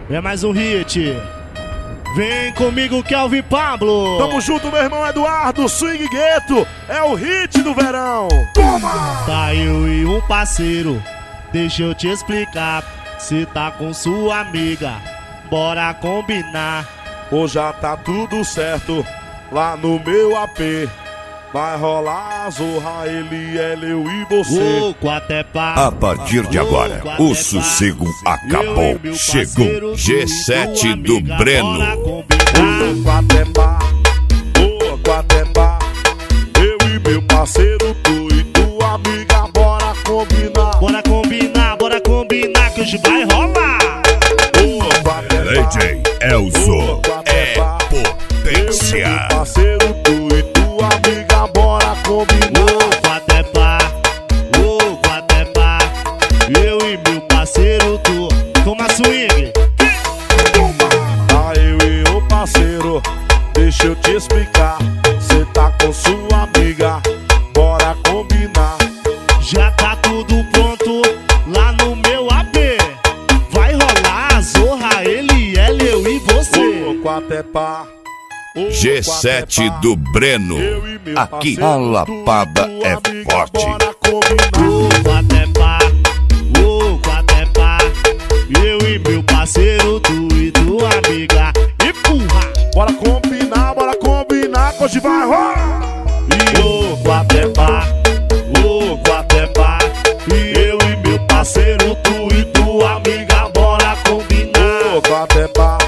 É mais um hit. Vem comigo, Kelvin Pablo. Tamo junto, meu irmão Eduardo. Swing Gueto é o hit do verão. Toma! Tá eu e um parceiro, deixa eu te explicar. Cê tá com sua amiga, bora combinar. Hoje já tá tudo certo lá no meu AP. Vai rolar a zorra, ele, ela, eu e você. O quatro é pá. A partir de agora, o sossego acabou. Chegou G7 do Breno. O quatro é pá, o quatro é pá. Eu e meu parceiro, tu e tua amiga, bora combinar. Bora combinar que hoje vai rolar. O quatro é pá, DJ Elzo é potência. Eu e meu parceiro, tu e tua amiga, bora combinar. O quatro é pá, eu e meu parceiro, tu. Toma swing. Ah, eu e o parceiro, deixa eu te explicar. Cê tá com sua amiga, bora combinar. Já tá tudo pronto lá no meu AP. Vai rolar a zorra, ele, ela, eu e você. O quatro é pá, G7 do Breno. Aqui a lapada é forte. Bora combinar. O quatro é pá, eu e meu parceiro, tu e tua amiga. Empurra. Bora combinar, que hoje vai rolar. E o quatro é pá, eu e meu parceiro, tu e tua amiga, bora combinar. O quatro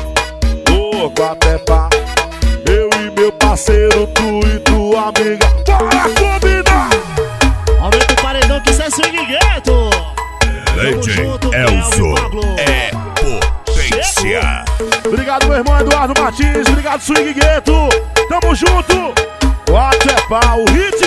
é pá, eu e meu parceiro, tu e tua amiga, bora combinar. Aumenta o paredão que isso é swing gueto. DJ Elzo é potência. Obrigado, meu irmão Eduardo Martins, obrigado, Swing Gueto. Tamo junto. Quatro é pá, o hit